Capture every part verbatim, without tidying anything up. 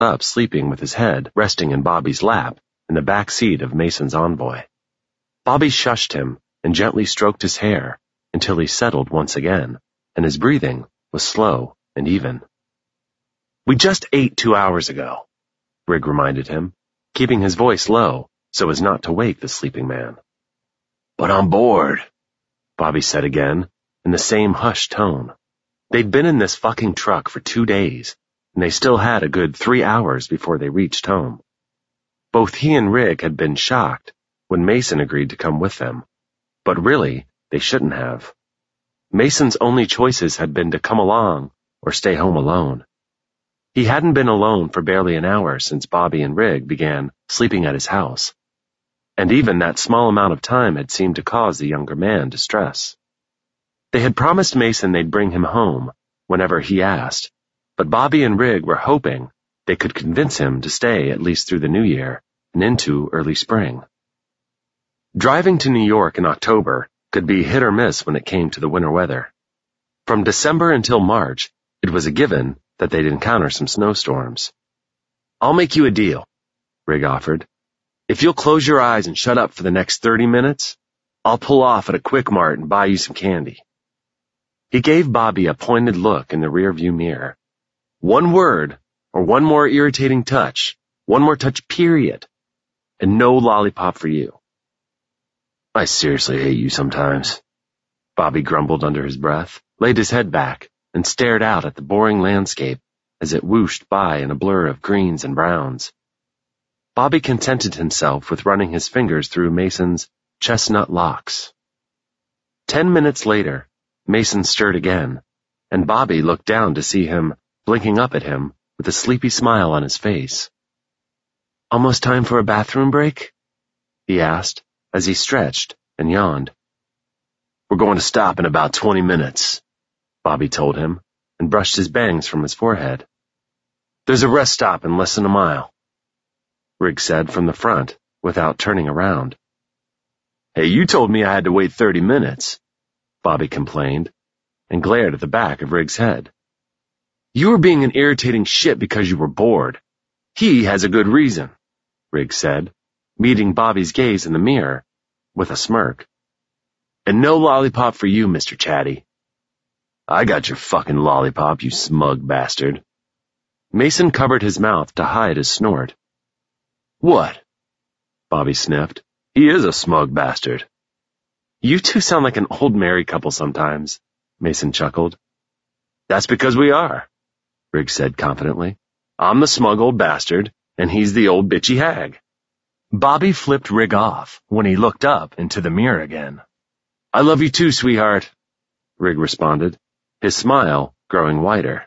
up sleeping with his head resting in Bobby's lap in the back seat of Mason's Envoy. Bobby shushed him and gently stroked his hair until he settled once again, and his breathing was slow and even. "We just ate two hours ago," Rig reminded him, keeping his voice low so as not to wake the sleeping man. "But I'm bored," Bobby said again, in the same hushed tone. They'd been in this fucking truck for two days, and they still had a good three hours before they reached home. Both he and Rig had been shocked when Mason agreed to come with them, but really, they shouldn't have. Mason's only choices had been to come along or stay home alone. He hadn't been alone for barely an hour since Bobby and Rig began sleeping at his house, and even that small amount of time had seemed to cause the younger man distress. They had promised Mason they'd bring him home whenever he asked, but Bobby and Rig were hoping they could convince him to stay at least through the new year and into early spring. Driving to New York in October could be hit or miss when it came to the winter weather. From December until March, it was a given that they'd encounter some snowstorms. "I'll make you a deal," Rig offered. "If you'll close your eyes and shut up for the next thirty minutes, I'll pull off at a Quick Mart and buy you some candy." He gave Bobby a pointed look in the rearview mirror. "One word, or one more irritating touch, one more touch period, and no lollipop for you." "I seriously hate you sometimes," Bobby grumbled under his breath, laid his head back, and stared out at the boring landscape as it whooshed by in a blur of greens and browns. Bobby contented himself with running his fingers through Mason's chestnut locks. Ten minutes later, Mason stirred again, and Bobby looked down to see him blinking up at him with a sleepy smile on his face. "Almost time for a bathroom break?" he asked as he stretched and yawned. "We're going to stop in about twenty minutes, Bobby told him, and brushed his bangs from his forehead. "There's a rest stop in less than a mile," Rig said from the front, without turning around. "Hey, you told me I had to wait thirty minutes, Bobby complained, and glared at the back of Rig's head. "You were being an irritating shit because you were bored. He has a good reason," Rig said, meeting Bobby's gaze in the mirror with a smirk. "And no lollipop for you, Mister Chatty." "I got your fucking lollipop, you smug bastard." Mason covered his mouth to hide his snort. "What?" Bobby sniffed. "He is a smug bastard." "You two sound like an old married couple sometimes," Mason chuckled. "That's because we are," Rig said confidently. "I'm the smug old bastard, and he's the old bitchy hag." Bobby flipped Rig off when he looked up into the mirror again. "I love you too, sweetheart," Rig responded, his smile growing wider.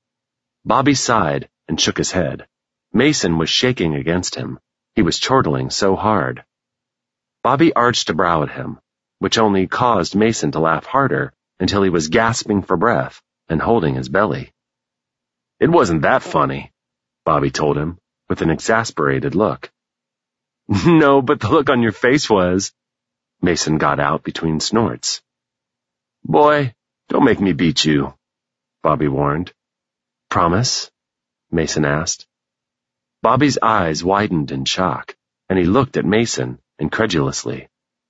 Bobby sighed and shook his head. Mason was shaking against him. He was chortling so hard. Bobby arched a brow at him, which only caused Mason to laugh harder until he was gasping for breath and holding his belly. "It wasn't that funny," Bobby told him, with an exasperated look. "No, but the look on your face was," Mason got out between snorts. "Boy, don't make me beat you," Bobby warned. "Promise?" Mason asked. Bobby's eyes widened in shock, and he looked at Mason incredulously.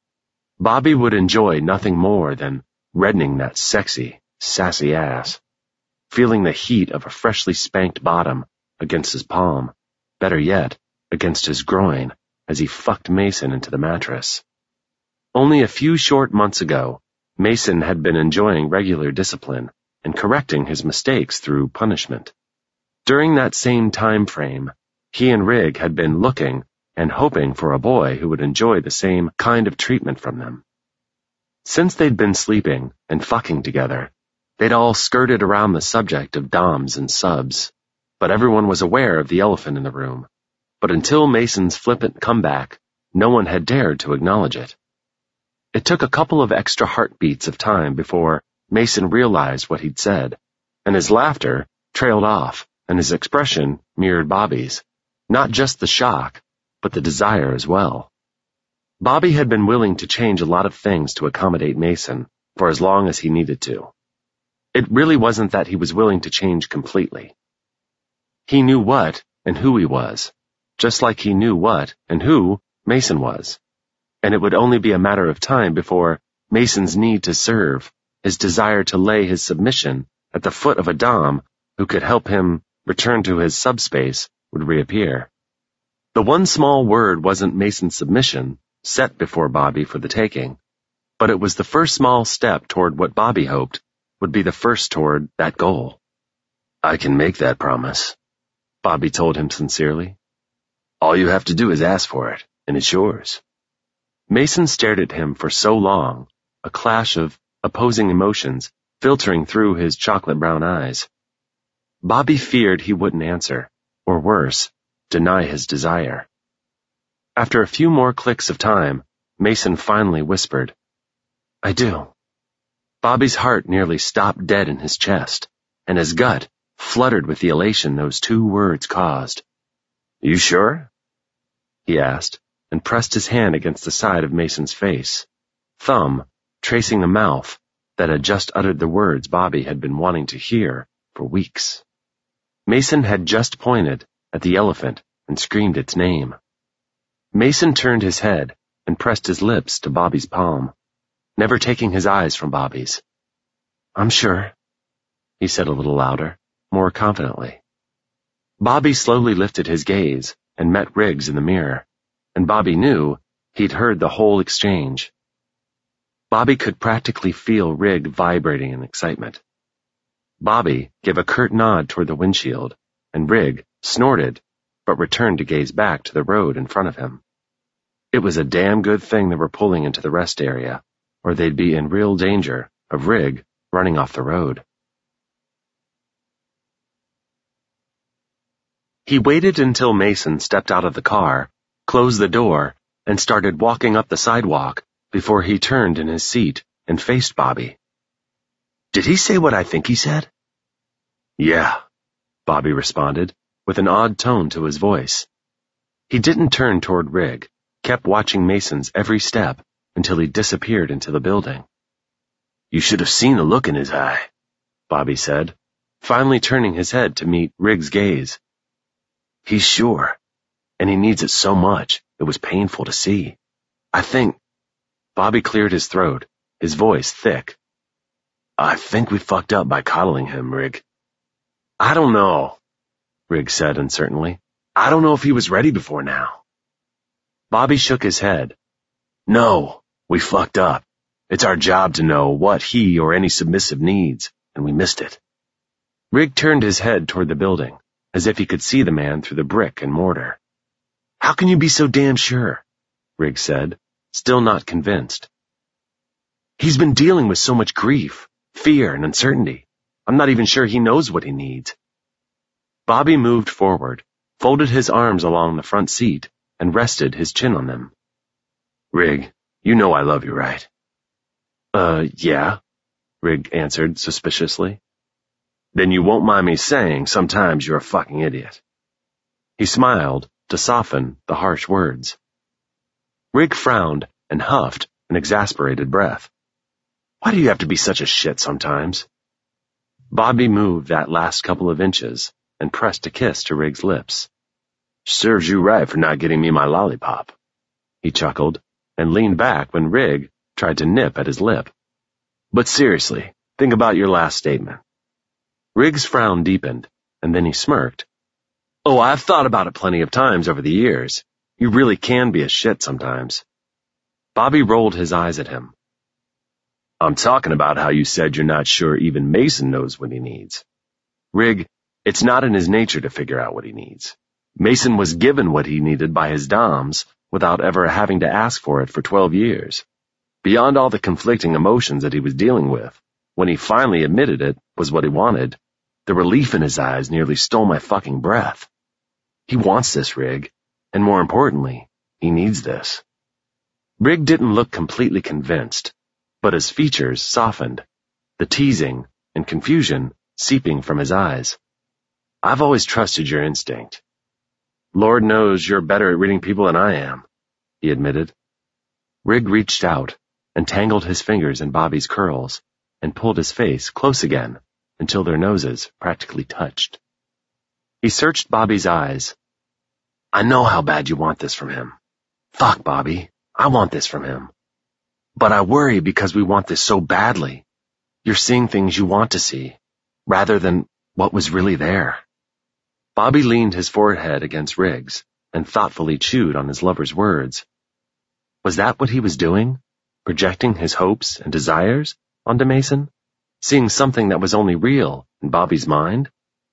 Bobby would enjoy nothing more than reddening that sexy, sassy ass, feeling the heat of a freshly spanked bottom against his palm, better yet, against his groin, as he fucked Mason into the mattress. Only a few short months ago, Mason had been enjoying regular discipline and correcting his mistakes through punishment. During that same time frame, he and Rig had been looking and hoping for a boy who would enjoy the same kind of treatment from them. Since they'd been sleeping and fucking together, they'd all skirted around the subject of doms and subs, but everyone was aware of the elephant in the room. But until Mason's flippant comeback, no one had dared to acknowledge it. It took a couple of extra heartbeats of time before Mason realized what he'd said, and his laughter trailed off, and his expression mirrored Bobby's, not just the shock, but the desire as well. Bobby had been willing to change a lot of things to accommodate Mason for as long as he needed to. It really wasn't that he was willing to change completely. He knew what and who he was, just like he knew what and who Mason was. And it would only be a matter of time before Mason's need to serve, his desire to lay his submission at the foot of a dom who could help him return to his subspace, would reappear. The one small word wasn't Mason's submission, set before Bobby for the taking, but it was the first small step toward what Bobby hoped would be the first toward that goal. I can make that promise, Bobby told him sincerely. All you have to do is ask for it, and it's yours. Mason stared at him for so long, a clash of opposing emotions filtering through his chocolate brown eyes. Bobby feared he wouldn't answer, or worse, deny his desire. After a few more clicks of time, Mason finally whispered, I do. Bobby's heart nearly stopped dead in his chest, and his gut fluttered with the elation those two words caused. You sure? He asked, and pressed his hand against the side of Mason's face, thumb tracing the mouth that had just uttered the words Bobby had been wanting to hear for weeks. Mason had just pointed at the elephant and screamed its name. Mason turned his head and pressed his lips to Bobby's palm, never taking his eyes from Bobby's. I'm sure, he said a little louder, more confidently. Bobby slowly lifted his gaze and met Riggs in the mirror, and Bobby knew he'd heard the whole exchange. Bobby could practically feel Rigg vibrating in excitement. Bobby gave a curt nod toward the windshield, and Rigg snorted, but returned to gaze back to the road in front of him. It was a damn good thing they were pulling into the rest area, or they'd be in real danger of Rigg running off the road. He waited until Mason stepped out of the car, closed the door, and started walking up the sidewalk before he turned in his seat and faced Bobby. Did he say what I think he said? Yeah, Bobby responded, with an odd tone to his voice. He didn't turn toward Rigg, kept watching Mason's every step until he disappeared into the building. You should have seen the look in his eye, Bobby said, finally turning his head to meet Rigg's gaze. He's sure, and he needs it so much it was painful to see. I think... Bobby cleared his throat, his voice thick. I think we fucked up by coddling him, Rigg. I don't know, Rigg said uncertainly. I don't know if he was ready before now. Bobby shook his head. No, we fucked up. It's our job to know what he or any submissive needs, and we missed it. Rigg turned his head toward the building, as if he could see the man through the brick and mortar. How can you be so damn sure? Rigg said, still not convinced. He's been dealing with so much grief, fear, and uncertainty. I'm not even sure he knows what he needs. Bobby moved forward, folded his arms along the front seat, and rested his chin on them. Rigg, you know I love you, right? Uh, yeah, Rigg answered suspiciously. Then you won't mind me saying sometimes you're a fucking idiot. He smiled to soften the harsh words. Rigg frowned and huffed an exasperated breath. Why do you have to be such a shit sometimes? Bobby moved that last couple of inches and pressed a kiss to Rigg's lips. Serves you right for not getting me my lollipop. He chuckled and leaned back when Rigg tried to nip at his lip. But seriously, think about your last statement. Rigg's frown deepened, and then he smirked. Oh, I've thought about it plenty of times over the years. You really can be a shit sometimes. Bobby rolled his eyes at him. I'm talking about how you said you're not sure even Mason knows what he needs. Rigg, it's not in his nature to figure out what he needs. Mason was given what he needed by his doms without ever having to ask for it for twelve years. Beyond all the conflicting emotions that he was dealing with, when he finally admitted it was what he wanted, the relief in his eyes nearly stole my fucking breath. He wants this, Rigg, and more importantly, he needs this. Rigg didn't look completely convinced, but his features softened, the teasing and confusion seeping from his eyes. I've always trusted your instinct. Lord knows you're better at reading people than I am, he admitted. Rigg reached out and tangled his fingers in Bobby's curls and pulled his face close again until their noses practically touched. He searched Bobby's eyes, I know how bad you want this from him. Fuck, Bobby. I want this from him. But I worry because we want this so badly. You're seeing things you want to see, rather than what was really there. Bobby leaned his forehead against Riggs and thoughtfully chewed on his lover's words. Was that what he was doing? Projecting his hopes and desires onto Mason? Seeing something that was only real in Bobby's mind?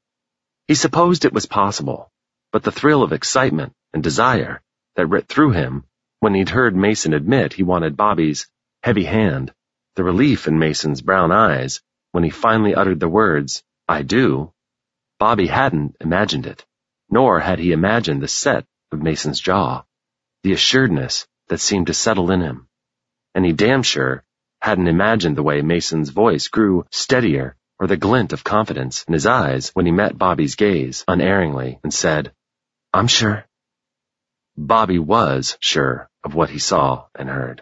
He supposed it was possible, but the thrill of excitement and desire that ripped through him when he'd heard Mason admit he wanted Bobby's heavy hand, the relief in Mason's brown eyes when he finally uttered the words, I do, Bobby hadn't imagined it, nor had he imagined the set of Mason's jaw, the assuredness that seemed to settle in him. And he damn sure hadn't imagined the way Mason's voice grew steadier or the glint of confidence in his eyes when he met Bobby's gaze unerringly and said, I'm sure. Bobby was sure of what he saw and heard.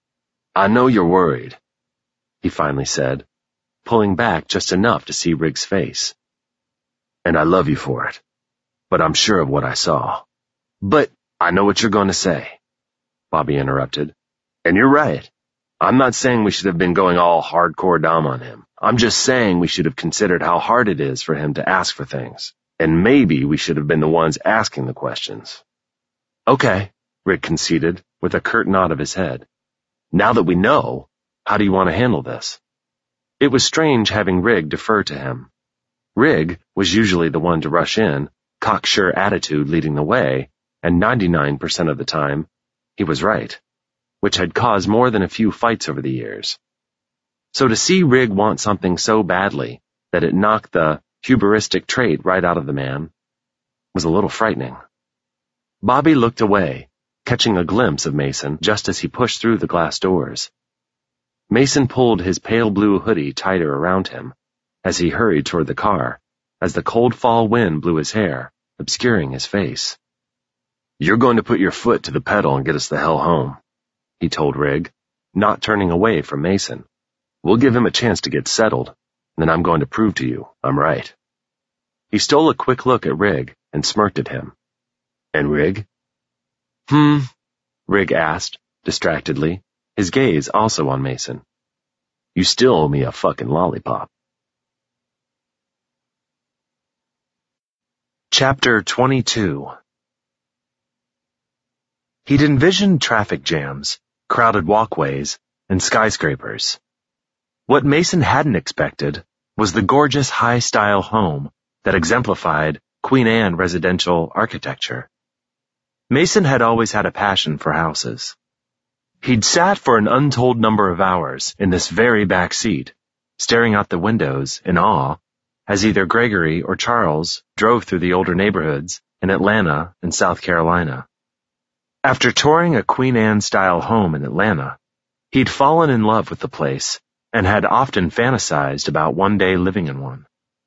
I know you're worried, he finally said, pulling back just enough to see Riggs' face. And I love you for it, but I'm sure of what I saw. But I know what you're going to say, Bobby interrupted. And you're right. I'm not saying we should have been going all hardcore Dom on him. I'm just saying we should have considered how hard it is for him to ask for things. And maybe we should have been the ones asking the questions. Okay, Rick conceded, with a curt nod of his head. Now that we know, how do you want to handle this? It was strange having Rig defer to him. Rig was usually the one to rush in, cocksure attitude leading the way, and ninety-nine percent of the time, he was right, which had caused more than a few fights over the years. So to see Rig want something so badly that it knocked the hubristic trait right out of the man was a little frightening. Bobby looked away, catching a glimpse of Mason just as he pushed through the glass doors. Mason pulled his pale blue hoodie tighter around him as he hurried toward the car, as the cold fall wind blew his hair, obscuring his face. You're going to put your foot to the pedal and get us the hell home, he told Rig, not turning away from Mason. We'll give him a chance to get settled, and then I'm going to prove to you I'm right. He stole a quick look at Rig and smirked at him. And Rig? Hmm, Rig asked, distractedly, his gaze also on Mason. You still owe me a fucking lollipop. Chapter twenty-two. He'd envisioned traffic jams, crowded walkways, and skyscrapers. What Mason hadn't expected was the gorgeous high-style home that exemplified Queen Anne residential architecture. Mason had always had a passion for houses. He'd sat for an untold number of hours in this very back seat, staring out the windows in awe, as either Gregory or Charles drove through the older neighborhoods in Atlanta and South Carolina. After touring a Queen Anne-style home in Atlanta, he'd fallen in love with the place and had often fantasized about one day living in one.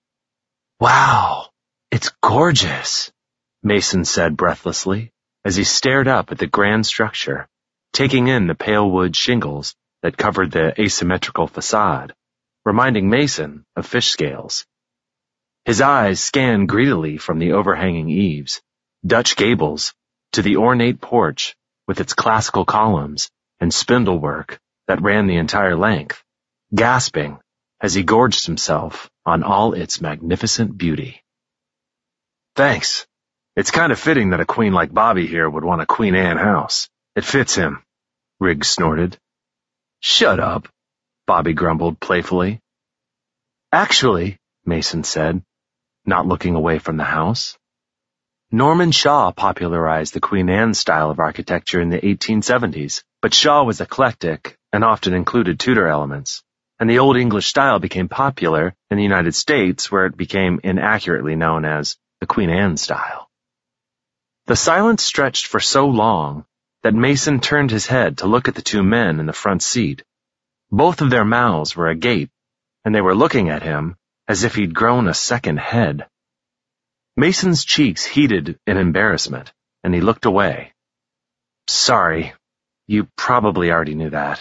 Wow, it's gorgeous, Mason said breathlessly as he stared up at the grand structure, taking in the pale wood shingles that covered the asymmetrical facade, reminding Mason of fish scales. His eyes scanned greedily from the overhanging eaves, Dutch gables, to the ornate porch with its classical columns and spindle work that ran the entire length, gasping as he gorged himself on all its magnificent beauty. Thanks. It's kind of fitting that a queen like Bobby here would want a Queen Anne house. It fits him, Riggs snorted. Shut up, Bobby grumbled playfully. Actually, Mason said, not looking away from the house, Norman Shaw popularized the Queen Anne style of architecture in the eighteen seventies, but Shaw was eclectic and often included Tudor elements, and the Old English style became popular in the United States, where it became inaccurately known as the Queen Anne style. The silence stretched for so long that Mason turned his head to look at the two men in the front seat. Both of their mouths were agape, and they were looking at him as if he'd grown a second head. Mason's cheeks heated in embarrassment, and he looked away. Sorry, you probably already knew that.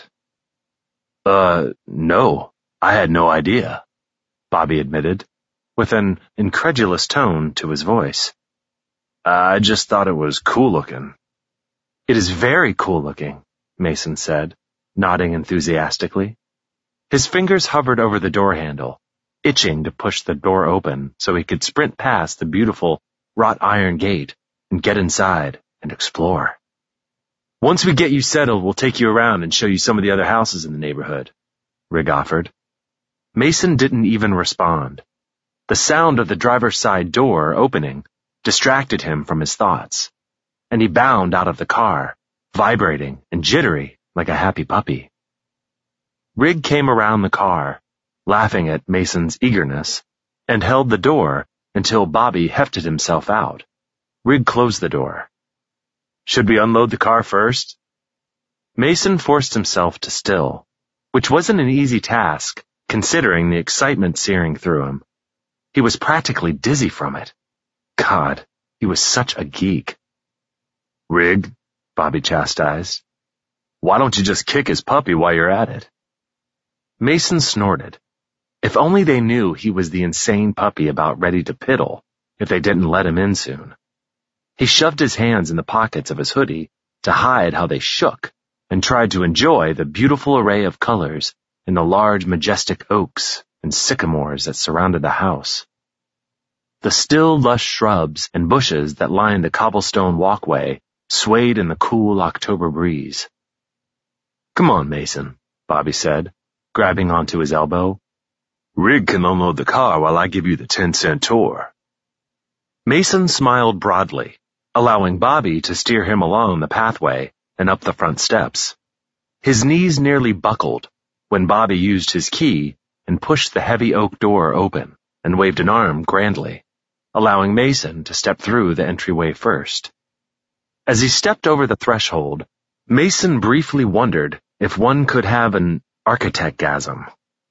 Uh, no, I had no idea, Bobby admitted, with an incredulous tone to his voice. I just thought it was cool looking. It is very cool looking, Mason said, nodding enthusiastically. His fingers hovered over the door handle, itching to push the door open so he could sprint past the beautiful wrought iron gate and get inside and explore. Once we get you settled, we'll take you around and show you some of the other houses in the neighborhood, Rig offered. Mason didn't even respond. The sound of the driver's side door opening distracted him from his thoughts, and he bounded out of the car, vibrating and jittery like a happy puppy. Rig came around the car, laughing at Mason's eagerness, and held the door until Bobby hefted himself out. Rig closed the door. Should we unload the car first? Mason forced himself to still, which wasn't an easy task, considering the excitement searing through him. He was practically dizzy from it. God, he was such a geek. Rig, Bobby chastised. Why don't you just kick his puppy while you're at it? Mason snorted. If only they knew he was the insane puppy about ready to piddle if they didn't let him in soon. He shoved his hands in the pockets of his hoodie to hide how they shook and tried to enjoy the beautiful array of colors in the large, majestic oaks and sycamores that surrounded the house. The still, lush shrubs and bushes that lined the cobblestone walkway swayed in the cool October breeze. Come on, Mason, Bobby said, grabbing onto his elbow. Rig can unload the car while I give you the ten-cent tour. Mason smiled broadly, allowing Bobby to steer him along the pathway and up the front steps. His knees nearly buckled when Bobby used his key and pushed the heavy oak door open and waved an arm grandly, allowing Mason to step through the entryway first. As he stepped over the threshold, Mason briefly wondered if one could have an architect-gasm.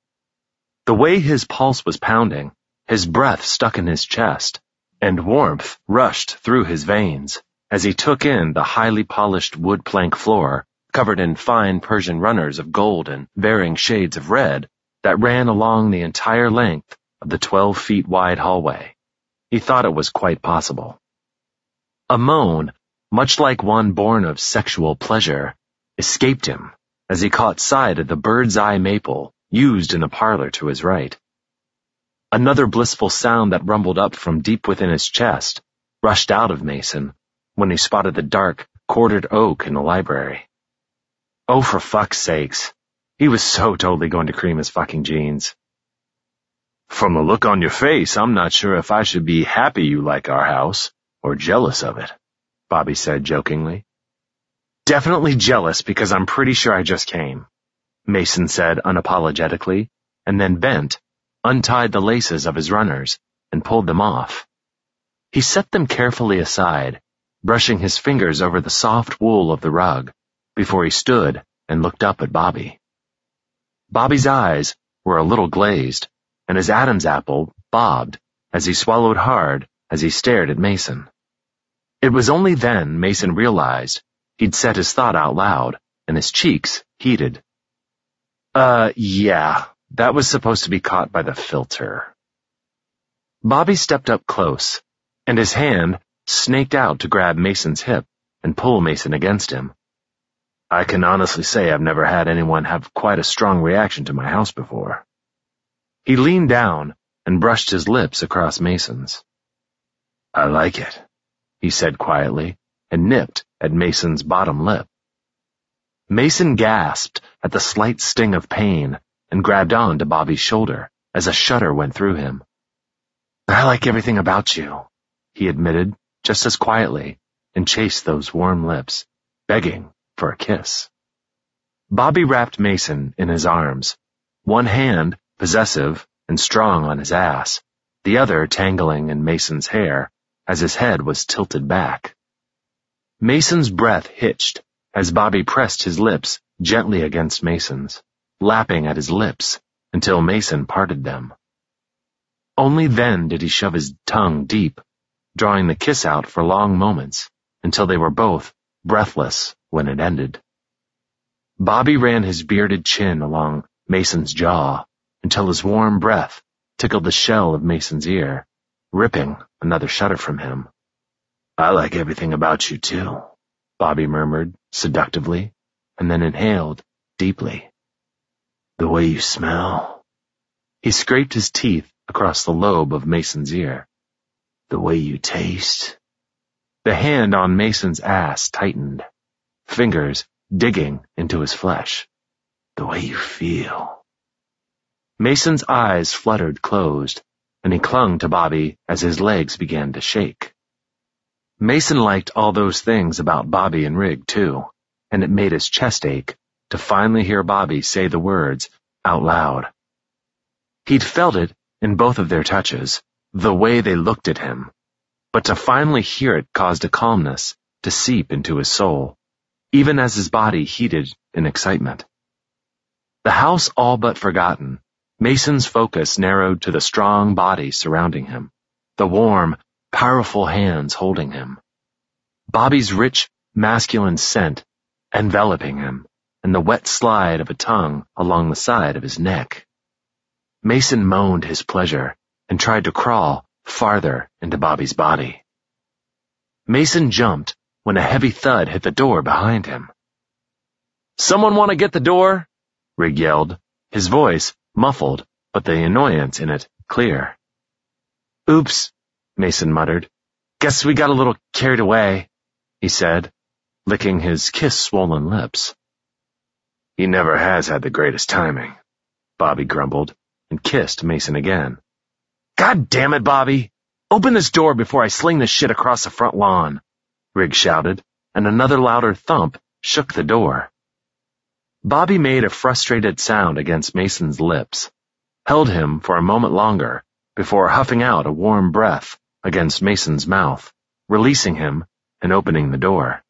The way his pulse was pounding, his breath stuck in his chest, and warmth rushed through his veins as he took in the highly polished wood plank floor covered in fine Persian runners of gold and varying shades of red that ran along the entire length of the twelve feet wide hallway. He thought it was quite possible. A moan, much like one born of sexual pleasure, escaped him as he caught sight of the bird's eye maple used in the parlor to his right. Another blissful sound that rumbled up from deep within his chest rushed out of Mason when he spotted the dark, quartered oak in the library. Oh, for fuck's sakes. He was so totally going to cream his fucking jeans. From the look on your face, I'm not sure if I should be happy you like our house or jealous of it, Bobby said jokingly. Definitely jealous because I'm pretty sure I just came, Mason said unapologetically, and then bent, untied the laces of his runners, and pulled them off. He set them carefully aside, brushing his fingers over the soft wool of the rug, before he stood and looked up at Bobby. Bobby's eyes were a little glazed, and his Adam's apple bobbed as he swallowed hard as he stared at Mason. It was only then Mason realized he'd said his thought out loud, and his cheeks heated. Uh, yeah, that was supposed to be caught by the filter. Bobby stepped up close, and his hand snaked out to grab Mason's hip and pull Mason against him. I can honestly say I've never had anyone have quite a strong reaction to my house before. He leaned down and brushed his lips across Mason's. I like it, he said quietly, and nipped at Mason's bottom lip. Mason gasped at the slight sting of pain and grabbed on to Bobby's shoulder as a shudder went through him. I like everything about you, he admitted just as quietly, and chased those warm lips, begging for a kiss. Bobby wrapped Mason in his arms, one hand possessive and strong on his ass, the other tangling in Mason's hair as his head was tilted back. Mason's breath hitched as Bobby pressed his lips gently against Mason's, lapping at his lips until Mason parted them. Only then did he shove his tongue deep, drawing the kiss out for long moments until they were both breathless when it ended. Bobby ran his bearded chin along Mason's jaw until his warm breath tickled the shell of Mason's ear, ripping another shudder from him. I like everything about you, too, Bobby murmured seductively, and then inhaled deeply. The way you smell. He scraped his teeth across the lobe of Mason's ear. The way you taste. The hand on Mason's ass tightened, fingers digging into his flesh. The way you feel. Mason's eyes fluttered closed, and he clung to Bobby as his legs began to shake. Mason liked all those things about Bobby and Rig, too, and it made his chest ache to finally hear Bobby say the words out loud. He'd felt it in both of their touches, the way they looked at him, but to finally hear it caused a calmness to seep into his soul, even as his body heated in excitement. The house all but forgotten, Mason's focus narrowed to the strong body surrounding him, the warm, powerful hands holding him, Bobby's rich, masculine scent enveloping him, and the wet slide of a tongue along the side of his neck. Mason moaned his pleasure and tried to crawl farther into Bobby's body. Mason jumped when a heavy thud hit the door behind him. "Someone want to get the door?" Rig yelled, his voice muffled, but the annoyance in it clear. "Oops," Mason muttered. "Guess we got a little carried away," he said, licking his kiss-swollen lips. "He never has had the greatest timing," Bobby grumbled, and kissed Mason again. "God damn it, Bobby! Open this door before I sling this shit across the front lawn," Rig shouted, and another louder thump shook the door. Bobby made a frustrated sound against Mason's lips, held him for a moment longer before huffing out a warm breath against Mason's mouth, releasing him and opening the door.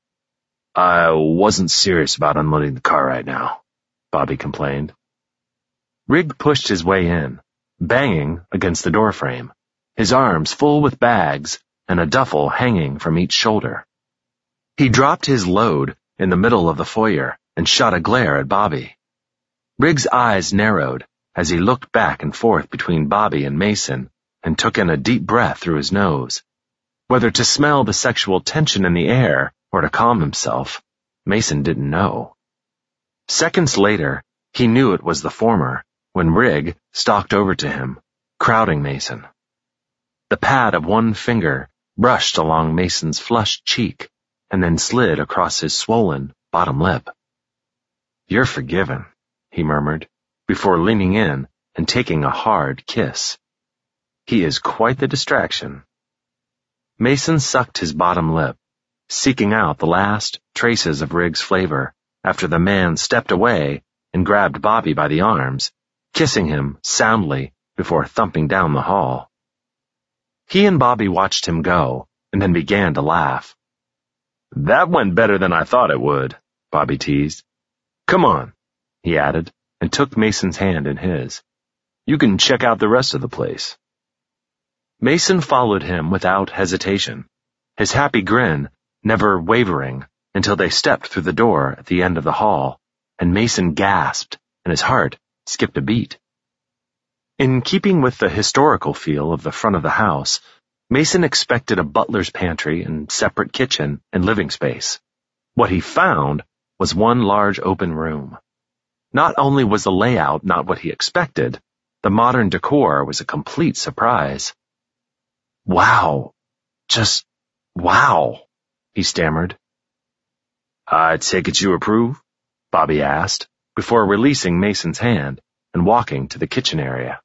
"I wasn't serious about unloading the car right now," Bobby complained. Rig pushed his way in, banging against the doorframe, his arms full with bags and a duffel hanging from each shoulder. He dropped his load in the middle of the foyer and shot a glare at Bobby. Rig's eyes narrowed as he looked back and forth between Bobby and Mason and took in a deep breath through his nose. Whether to smell the sexual tension in the air or to calm himself, Mason didn't know. Seconds later, he knew it was the former when Rig stalked over to him, crowding Mason. The pad of one finger brushed along Mason's flushed cheek and then slid across his swollen bottom lip. "You're forgiven," he murmured, before leaning in and taking a hard kiss. "He is quite the distraction." Mason sucked his bottom lip, seeking out the last traces of Rig's flavor after the man stepped away and grabbed Bobby by the arms, kissing him soundly before thumping down the hall. He and Bobby watched him go and then began to laugh. "That went better than I thought it would," Bobby teased. "Come on," he added, and took Mason's hand in his. "You can check out the rest of the place." Mason followed him without hesitation, his happy grin never wavering until they stepped through the door at the end of the hall, and Mason gasped and his heart skipped a beat. In keeping with the historical feel of the front of the house, Mason expected a butler's pantry and separate kitchen and living space. What he found was one large open room. Not only was the layout not what he expected, the modern decor was a complete surprise. "Wow, just wow," he stammered. "I take it you approve?" Bobby asked, before releasing Mason's hand and walking to the kitchen area.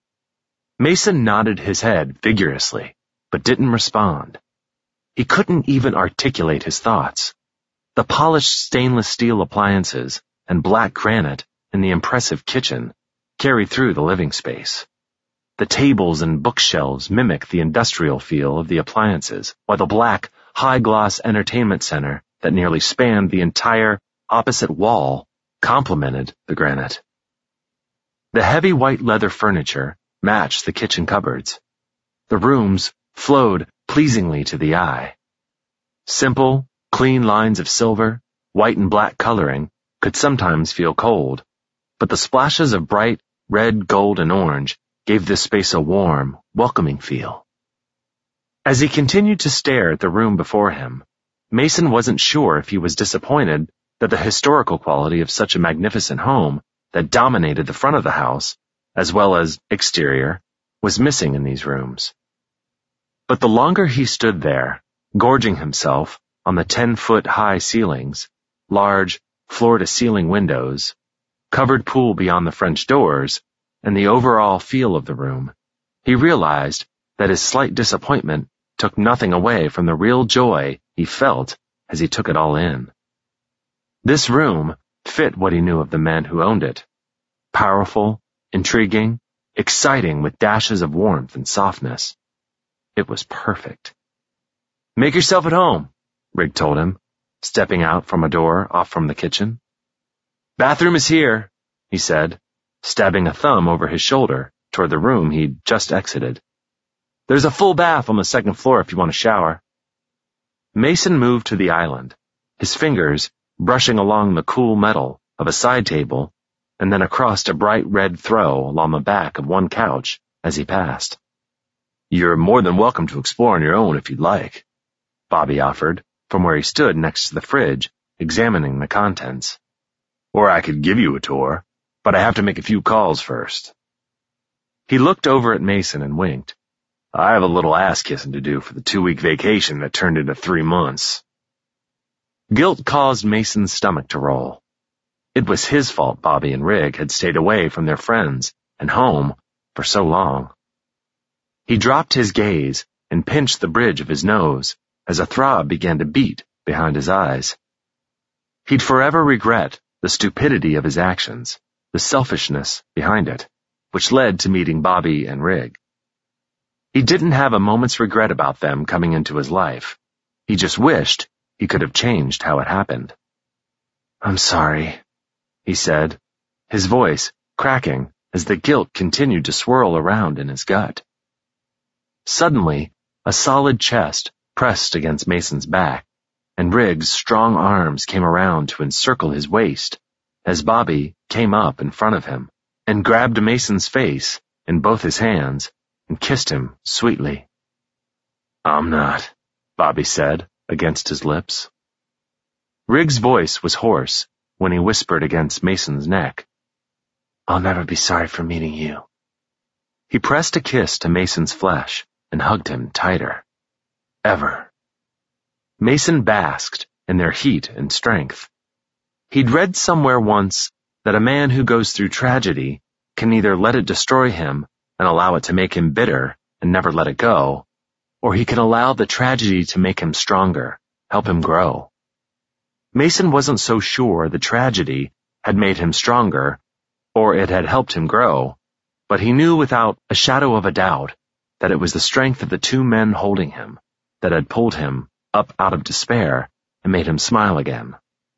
Mason nodded his head vigorously, but didn't respond. He couldn't even articulate his thoughts. The polished stainless steel appliances and black granite in the impressive kitchen carried through the living space. The tables and bookshelves mimic the industrial feel of the appliances, while the black, high-gloss entertainment center that nearly spanned the entire opposite wall complemented the granite. The heavy white leather furniture matched the kitchen cupboards. The rooms flowed pleasingly to the eye. Simple, clean lines of silver, white and black coloring could sometimes feel cold, but the splashes of bright red, gold, and orange gave this space a warm, welcoming feel. As he continued to stare at the room before him, Mason wasn't sure if he was disappointed that the historical quality of such a magnificent home that dominated the front of the house, as well as exterior, was missing in these rooms. But the longer he stood there, gorging himself on the ten-foot-high ceilings, large, floor-to-ceiling windows, covered pool beyond the French doors, and the overall feel of the room, he realized that his slight disappointment took nothing away from the real joy he felt as he took it all in. This room fit what he knew of the men who owned it. Powerful, intriguing, exciting with dashes of warmth and softness. It was perfect. "Make yourself at home," Rig told him, stepping out from a door off from the kitchen. "Bathroom is here," he said, stabbing a thumb over his shoulder toward the room he'd just exited. "There's a full bath on the second floor if you want a shower." Mason moved to the island, his fingers brushing along the cool metal of a side table and then across a bright red throw along the back of one couch as he passed. "You're more than welcome to explore on your own if you'd like," Bobby offered from where he stood next to the fridge, examining the contents. "Or I could give you a tour, but I have to make a few calls first." He looked over at Mason and winked. "I have a little ass-kissing to do for the two-week vacation that turned into three months. Guilt caused Mason's stomach to roll. It was his fault Bobby and Rig had stayed away from their friends and home for so long. He dropped his gaze and pinched the bridge of his nose as a throb began to beat behind his eyes. He'd forever regret the stupidity of his actions, the selfishness behind it, which led to meeting Bobby and Rig. He didn't have a moment's regret about them coming into his life. He just wished he could have changed how it happened. "I'm sorry," he said, his voice cracking as the guilt continued to swirl around in his gut. Suddenly, a solid chest pressed against Mason's back, and Rig's strong arms came around to encircle his waist as Bobby came up in front of him and grabbed Mason's face in both his hands and kissed him sweetly. "I'm not," Bobby said against his lips. Rig's voice was hoarse when he whispered against Mason's neck. "I'll never be sorry for meeting you." He pressed a kiss to Mason's flesh and hugged him tighter. Ever. Mason basked in their heat and strength. He'd read somewhere once that a man who goes through tragedy can either let it destroy him and allow it to make him bitter and never let it go, or he can allow the tragedy to make him stronger, help him grow. Mason wasn't so sure the tragedy had made him stronger, or it had helped him grow, but he knew without a shadow of a doubt that it was the strength of the two men holding him that had pulled him up out of despair and made him smile again.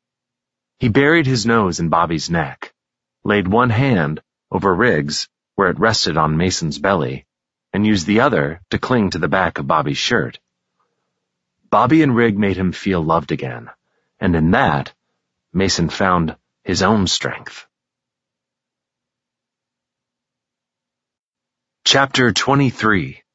He buried his nose in Bobby's neck, laid one hand over Rig's where it rested on Mason's belly, and used the other to cling to the back of Bobby's shirt. Bobby and Rig made him feel loved again, and in that, Mason found his own strength. Chapter twenty-three.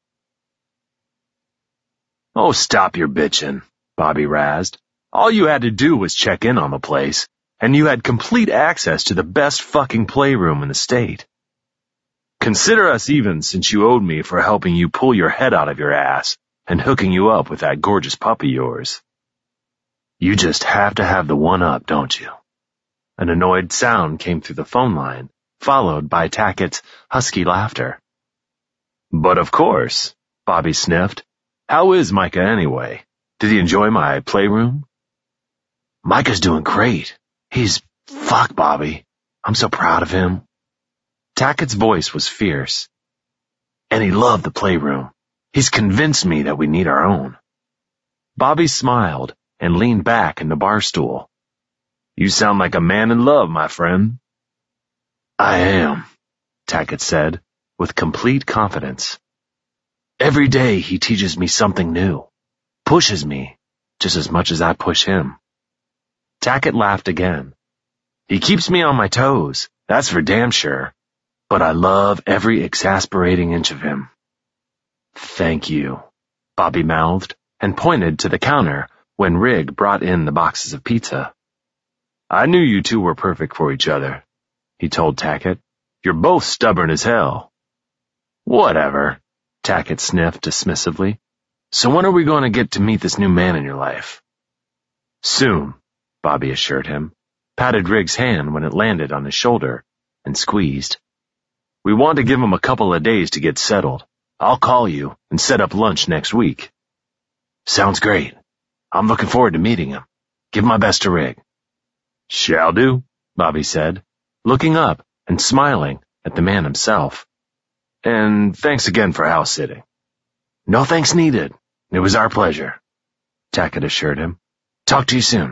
"Oh, stop your bitching," Bobby razzed. "All you had to do was check in on the place, and you had complete access to the best fucking playroom in the state. Consider us even since you owed me for helping you pull your head out of your ass and hooking you up with that gorgeous pup of yours. You just have to have the one-up, don't you?" An annoyed sound came through the phone line, followed by Tackett's husky laughter. "But of course," Bobby sniffed. "How is Micah anyway? Did he enjoy my playroom?" "Micah's doing great. He's... Fuck, Bobby. I'm so proud of him." Tackett's voice was fierce. "And he loved the playroom. He's convinced me that we need our own." Bobby smiled and leaned back in the bar stool. "You sound like a man in love, my friend." "I am," Tackett said, with complete confidence. "Every day he teaches me something new, pushes me, just as much as I push him." Tackett laughed again. "He keeps me on my toes, that's for damn sure, but I love every exasperating inch of him." "Thank you," Bobby mouthed and pointed to the counter when Rig brought in the boxes of pizza. I knew you two were perfect for each other, he told Tackett. You're both stubborn as hell. Whatever, Tackett sniffed dismissively. So when are we going to get to meet this new man in your life? Soon, Bobby assured him, patted Rig's hand when it landed on his shoulder, and squeezed. We want to give him a couple of days to get settled. I'll call you and set up lunch next week. Sounds great. I'm looking forward to meeting him. Give my best to Rig. Shall do, Bobby said, looking up and smiling at the man himself. And thanks again for house sitting. No thanks needed. It was our pleasure, Tackett assured him. Talk to you soon.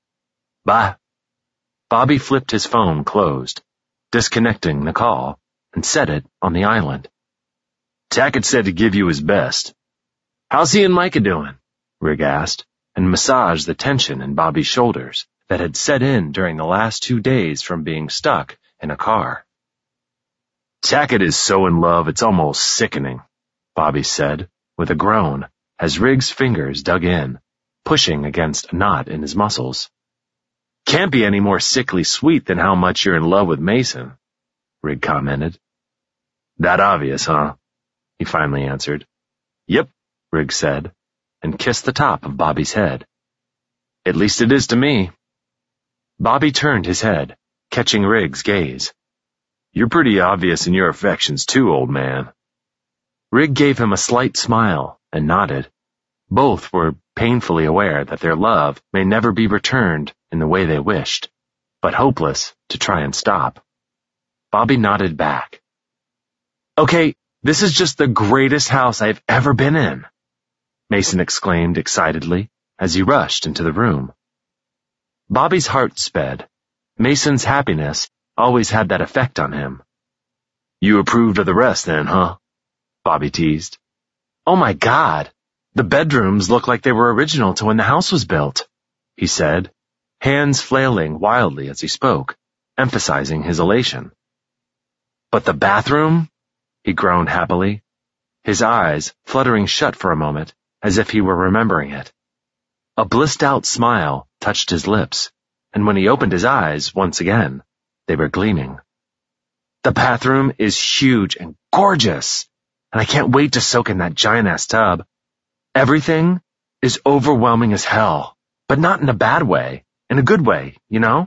Bye. Bobby flipped his phone closed, disconnecting the call, and set it on the island. Tackett said to give you his best. How's he and Micah doing? Rig asked, and massaged the tension in Bobby's shoulders that had set in during the last two days from being stuck in a car. Tackett is so in love it's almost sickening, Bobby said, with a groan, as Rig's fingers dug in, pushing against a knot in his muscles. Can't be any more sickly sweet than how much you're in love with Mason, Rig commented. That obvious, huh? He finally answered. Yep, Rig said, and kissed the top of Bobby's head. At least it is to me. Bobby turned his head, catching Rig's gaze. You're pretty obvious in your affections too, old man. Rig gave him a slight smile and nodded. Both were painfully aware that their love may never be returned in the way they wished, but hopeless to try and stop. Bobby nodded back. Okay, this is just the greatest house I've ever been in, Mason exclaimed excitedly as he rushed into the room. Bobby's heart sped. Mason's happiness always had that effect on him. You approved of the rest then, huh? Bobby teased. Oh my God, the bedrooms look like they were original to when the house was built, he said, hands flailing wildly as he spoke, emphasizing his elation. But the bathroom? He groaned happily, his eyes fluttering shut for a moment as if he were remembering it. A blissed-out smile touched his lips, and when he opened his eyes once again, they were gleaming. The bathroom is huge and gorgeous, and I can't wait to soak in that giant-ass tub. Everything is overwhelming as hell, but not in a bad way, in a good way, you know?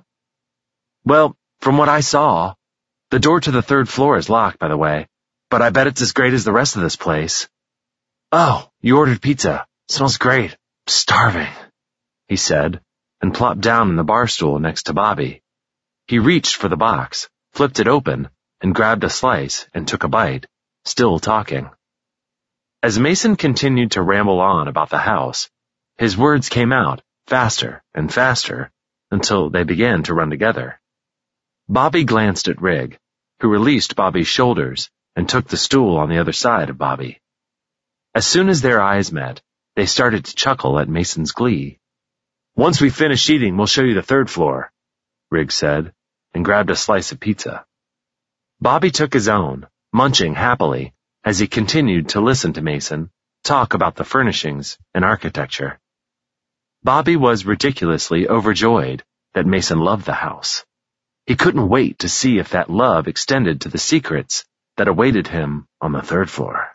Well, from what I saw, the door to the third floor is locked, by the way, but I bet it's as great as the rest of this place. Oh, you ordered pizza. Smells great. I'm starving, he said, and plopped down in the bar stool next to Bobby. He reached for the box, flipped it open, and grabbed a slice and took a bite, still talking. As Mason continued to ramble on about the house, his words came out faster and faster until they began to run together. Bobby glanced at Rig, who released Bobby's shoulders and took the stool on the other side of Bobby. As soon as their eyes met, they started to chuckle at Mason's glee. Once we finish eating, we'll show you the third floor, Rig said, and grabbed a slice of pizza. Bobby took his own, munching happily as he continued to listen to Mason talk about the furnishings and architecture. Bobby was ridiculously overjoyed that Mason loved the house. He couldn't wait to see if that love extended to the secrets that awaited him on the third floor.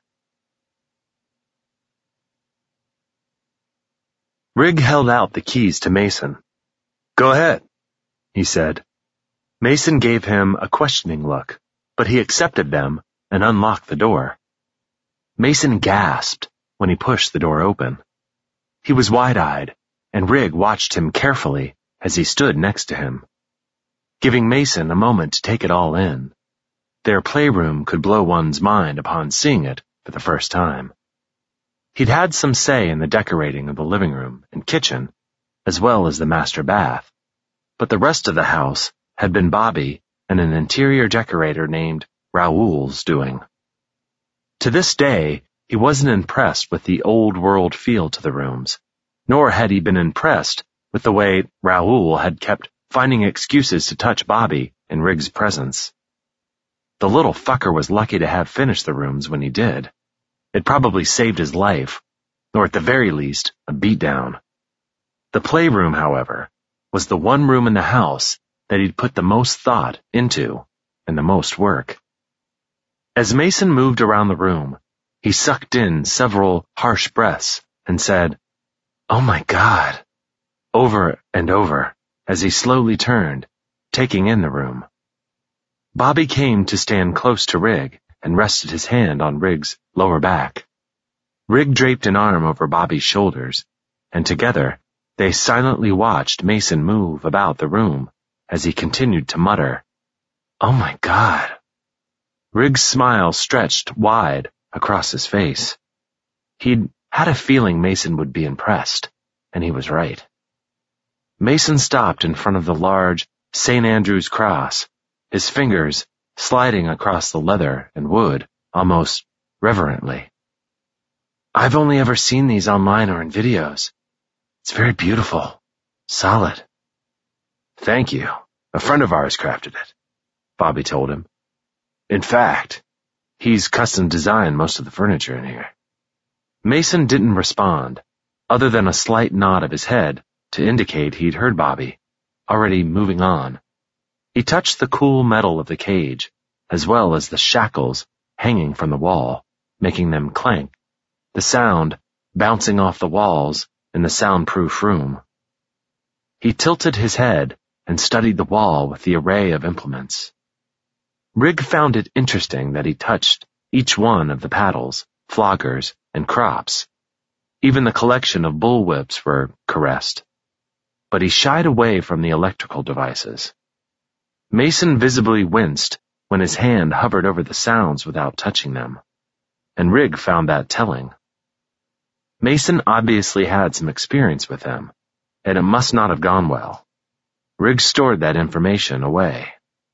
Rig held out the keys to Mason. Go ahead, he said. Mason gave him a questioning look, but he accepted them and unlocked the door. Mason gasped when he pushed the door open. He was wide-eyed, and Rig watched him carefully as he stood next to him, giving Mason a moment to take it all in. Their playroom could blow one's mind upon seeing it for the first time. He'd had some say in the decorating of the living room and kitchen, as well as the master bath, but the rest of the house had been Bobby and an interior decorator named Raoul's doing. To this day, he wasn't impressed with the old-world feel to the rooms, nor had he been impressed with the way Raoul had kept finding excuses to touch Bobby in Rig's presence. The little fucker was lucky to have finished the rooms when he did. It probably saved his life, or at the very least, a beatdown. The playroom, however, was the one room in the house that he'd put the most thought into and the most work. As Mason moved around the room, he sucked in several harsh breaths and said, "Oh my God," over and over as he slowly turned, taking in the room. Bobby came to stand close to Rig and rested his hand on Rig's lower back. Rig draped an arm over Bobby's shoulders, and together they silently watched Mason move about the room as he continued to mutter, "Oh my God." Rig's smile stretched wide across his face. He'd had a feeling Mason would be impressed, and he was right. Mason stopped in front of the large Saint Andrew's cross, his fingers sliding across the leather and wood almost reverently. "I've only ever seen these online or in videos. It's very beautiful. Solid." "Thank you. A friend of ours crafted it," Bobby told him. "In fact, he's custom designed most of the furniture in here." Mason didn't respond, other than a slight nod of his head to indicate he'd heard Bobby, already moving on. He touched the cool metal of the cage, as well as the shackles hanging from the wall, making them clank, the sound bouncing off the walls in the soundproof room. He tilted his head and studied the wall with the array of implements. Rig found it interesting that he touched each one of the paddles, floggers, and crops. Even the collection of bullwhips were caressed. But he shied away from the electrical devices. Mason visibly winced when his hand hovered over the sounds without touching them, and Rig found that telling. Mason obviously had some experience with them, and it must not have gone well. Rig stored that information away.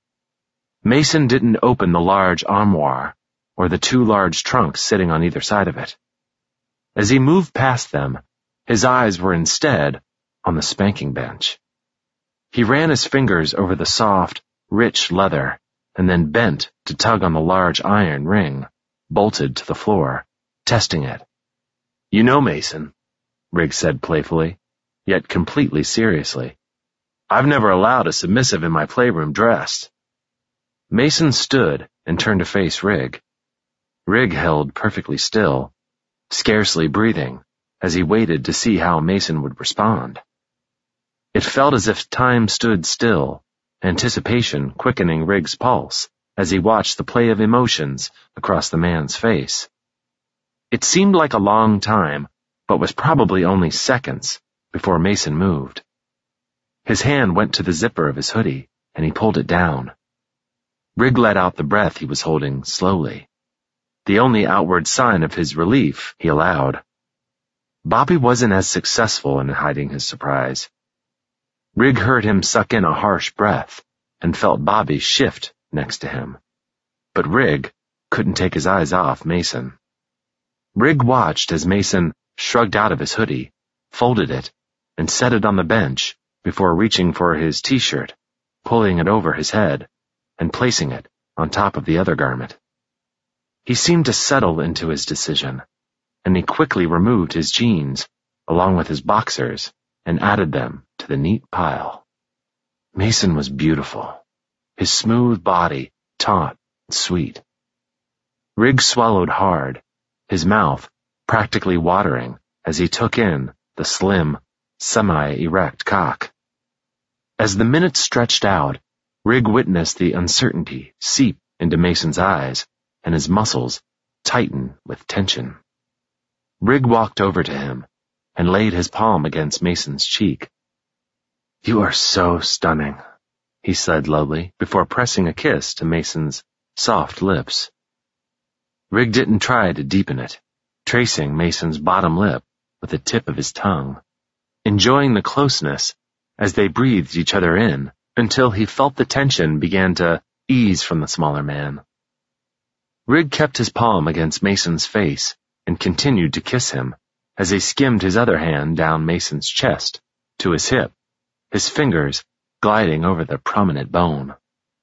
Mason didn't open the large armoire or the two large trunks sitting on either side of it. As he moved past them, his eyes were instead on the spanking bench. He ran his fingers over the soft, rich leather and then bent to tug on the large iron ring, bolted to the floor, testing it. "You know, Mason," Rig said playfully, yet completely seriously, "I've never allowed a submissive in my playroom dressed." Mason stood and turned to face Rig. Rig held perfectly still, scarcely breathing, as he waited to see how Mason would respond. It felt as if time stood still, anticipation quickening Rig's pulse as he watched the play of emotions across the man's face. It seemed like a long time, but was probably only seconds before Mason moved. His hand went to the zipper of his hoodie, and he pulled it down. Rig let out the breath he was holding slowly, the only outward sign of his relief he allowed. Bobby wasn't as successful in hiding his surprise. Rig heard him suck in a harsh breath and felt Bobby shift next to him. But Rig couldn't take his eyes off Mason. Rig watched as Mason shrugged out of his hoodie, folded it, and set it on the bench before reaching for his t-shirt, pulling it over his head, and placing it on top of the other garment. He seemed to settle into his decision, and he quickly removed his jeans, along with his boxers, and added them to the neat pile. Mason was beautiful, his smooth body taut and sweet. Rig swallowed hard, his mouth practically watering as he took in the slim, semi-erect cock. As the minutes stretched out, Rig witnessed the uncertainty seep into Mason's eyes and his muscles tighten with tension. Rig walked over to him and laid his palm against Mason's cheek. "You are so stunning," he said lowly before pressing a kiss to Mason's soft lips. Rig didn't try to deepen it, tracing Mason's bottom lip with the tip of his tongue, enjoying the closeness as they breathed each other in until he felt the tension began to ease from the smaller man. Rig kept his palm against Mason's face and continued to kiss him as he skimmed his other hand down Mason's chest to his hip, his fingers gliding over the prominent bone.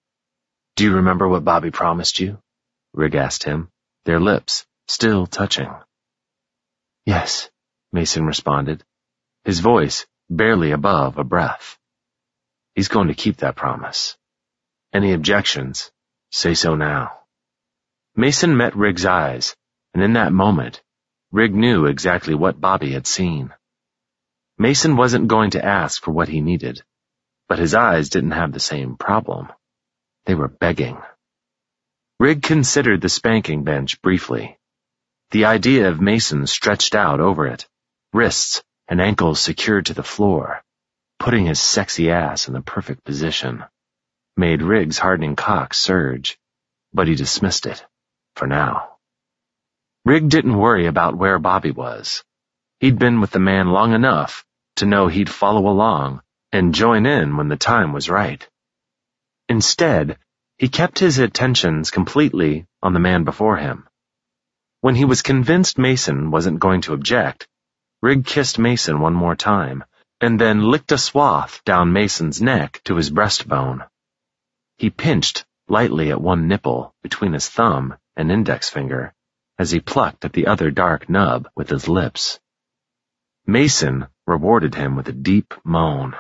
"Do you remember what Bobby promised you?" Rig asked him, their lips still touching. "Yes," Mason responded, his voice barely above a breath. He's going to keep that promise. Any objections? Say so now. Mason met Rig's eyes, and in that moment, Rig knew exactly what Bobby had seen. Mason wasn't going to ask for what he needed, but his eyes didn't have the same problem. They were begging. Rig considered the spanking bench briefly. The idea of Mason stretched out over it, wrists and ankles secured to the floor, putting his sexy ass in the perfect position, made Rig's hardening cock surge, but he dismissed it, for now. Rig didn't worry about where Bobby was. He'd been with the man long enough to know he'd follow along and join in when the time was right. Instead, he kept his attentions completely on the man before him. When he was convinced Mason wasn't going to object, Rig kissed Mason one more time, and then licked a swath down Mason's neck to his breastbone. He pinched lightly at one nipple between his thumb and index finger as he plucked at the other dark nub with his lips. Mason rewarded him with a deep moan.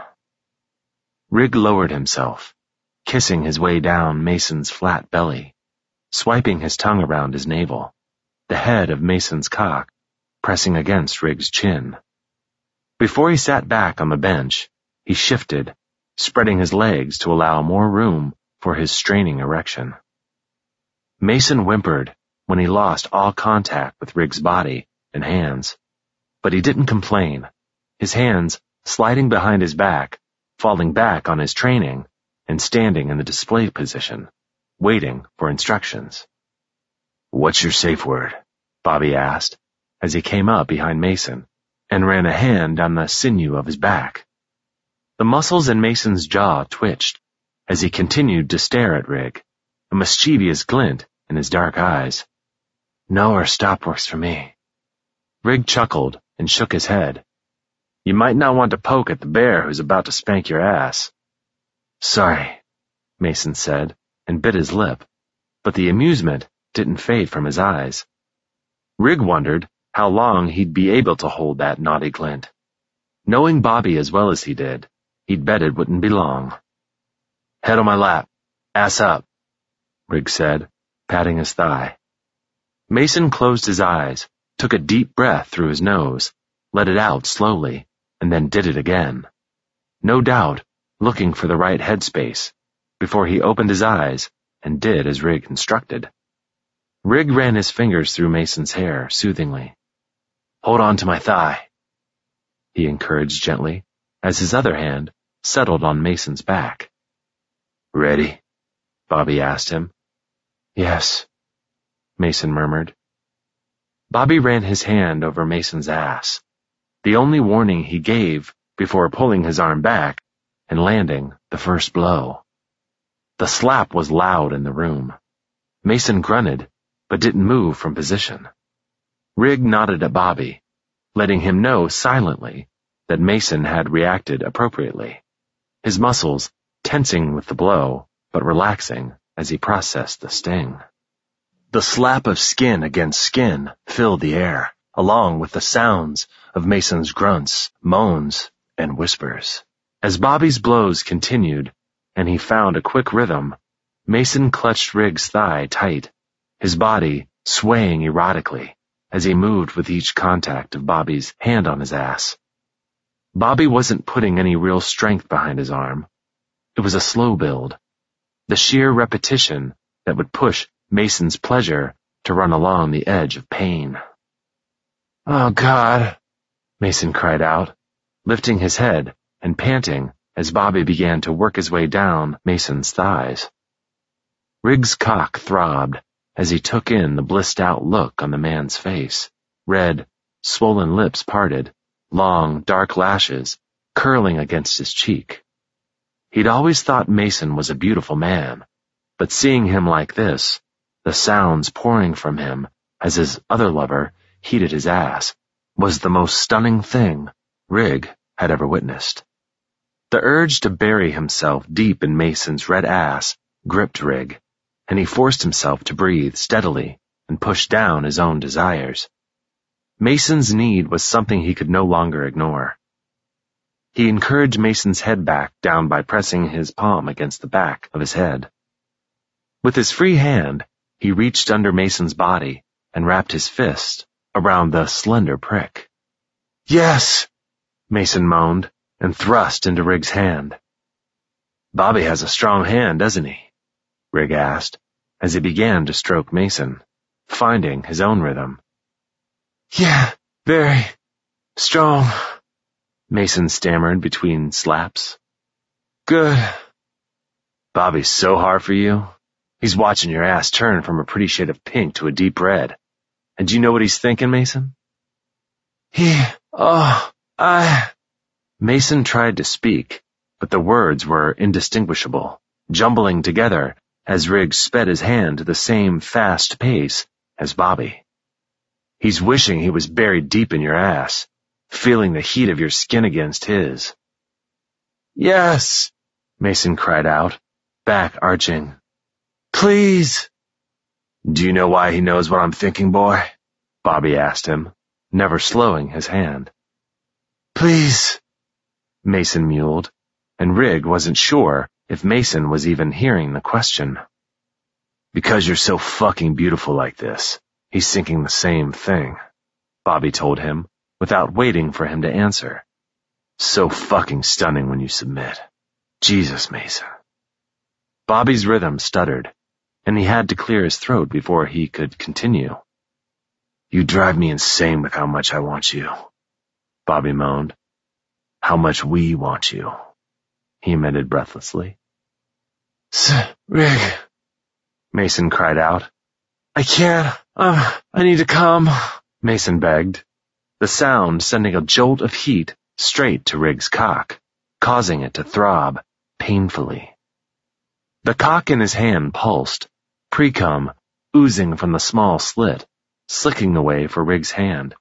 Rig lowered himself, kissing his way down Mason's flat belly, swiping his tongue around his navel, the head of Mason's cock pressing against Rig's chin. Before he sat back on the bench, he shifted, spreading his legs to allow more room for his straining erection. Mason whimpered when he lost all contact with Rig's body and hands, but he didn't complain, his hands sliding behind his back, falling back on his training, and standing in the display position, waiting for instructions. What's your safe word? Bobby asked, as he came up behind Mason and ran a hand down the sinew of his back. The muscles in Mason's jaw twitched as he continued to stare at Rig, a mischievous glint in his dark eyes. No or stop works for me. Rig chuckled and shook his head. You might not want to poke at the bear who's about to spank your ass. Sorry, Mason said, and bit his lip, but the amusement didn't fade from his eyes. Rig wondered how long he'd be able to hold that naughty glint. Knowing Bobby as well as he did, he'd bet it wouldn't be long. Head on my lap. Ass up, Rig said, patting his thigh. Mason closed his eyes, took a deep breath through his nose, let it out slowly, and then did it again. No doubt, looking for the right headspace, before he opened his eyes and did as Rig instructed. Rig ran his fingers through Mason's hair soothingly. Hold on to my thigh, he encouraged gently, as his other hand settled on Mason's back. Ready? Bobby asked him. Yes, Mason murmured. Bobby ran his hand over Mason's ass, the only warning he gave before pulling his arm back and landing the first blow. The slap was loud in the room. Mason grunted, but didn't move from position. Rig nodded at Bobby, letting him know silently that Mason had reacted appropriately, his muscles tensing with the blow, but relaxing as he processed the sting. The slap of skin against skin filled the air, along with the sounds of Mason's grunts, moans, and whispers. As Bobby's blows continued, and he found a quick rhythm, Mason clutched Rig's thigh tight, his body swaying erotically as he moved with each contact of Bobby's hand on his ass. Bobby wasn't putting any real strength behind his arm. It was a slow build, the sheer repetition that would push Mason's pleasure to run along the edge of pain. Oh, God, Mason cried out, lifting his head and panting as Bobby began to work his way down Mason's thighs. Rig's cock throbbed as he took in the blissed-out look on the man's face, red, swollen lips parted, long, dark lashes curling against his cheek. He'd always thought Mason was a beautiful man, but seeing him like this, the sounds pouring from him as his other lover heated his ass, was the most stunning thing Rig had ever witnessed. The urge to bury himself deep in Mason's red ass gripped Rig, and he forced himself to breathe steadily and push down his own desires. Mason's need was something he could no longer ignore. He encouraged Mason's head back down by pressing his palm against the back of his head. With his free hand, he reached under Mason's body and wrapped his fist around the slender prick. "Yes," Mason moaned and thrust into Rig's hand. "Bobby has a strong hand, doesn't he?" Rig asked, as he began to stroke Mason, finding his own rhythm. "Yeah, very strong," Mason stammered between slaps. "Good." "Bobby's so hard for you. He's watching your ass turn from a pretty shade of pink to a deep red. And do you know what he's thinking, Mason?" He, oh, I... Mason tried to speak, but the words were indistinguishable, jumbling together as Riggs sped his hand to the same fast pace as Bobby. "He's wishing he was buried deep in your ass, feeling the heat of your skin against his." "Yes," Mason cried out, back arching. "Please." "Do you know why he knows what I'm thinking, boy?" Bobby asked him, never slowing his hand. "Please," Mason mewed, and Rig wasn't sure if Mason was even hearing the question. "Because you're so fucking beautiful like this, he's thinking the same thing," Bobby told him, without waiting for him to answer. "So fucking stunning when you submit. Jesus, Mason." Bobby's rhythm stuttered, and he had to clear his throat before he could continue. "You drive me insane with how much I want you," Bobby moaned. "How much we want you," he emitted breathlessly. "Rig," Mason cried out. "I can't. Uh, I need to come," Mason begged, the sound sending a jolt of heat straight to Rig's cock, causing it to throb painfully. The cock in his hand pulsed, pre-cum oozing from the small slit, slicking the way for Rig's hand.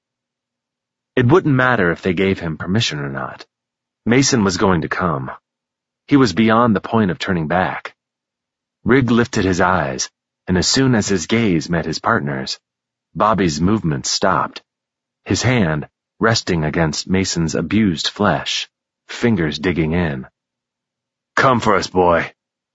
It wouldn't matter if they gave him permission or not. Mason was going to come. He was beyond the point of turning back. Rig lifted his eyes, and as soon as his gaze met his partner's, Bobby's movements stopped, his hand resting against Mason's abused flesh, fingers digging in. "Come for us, boy."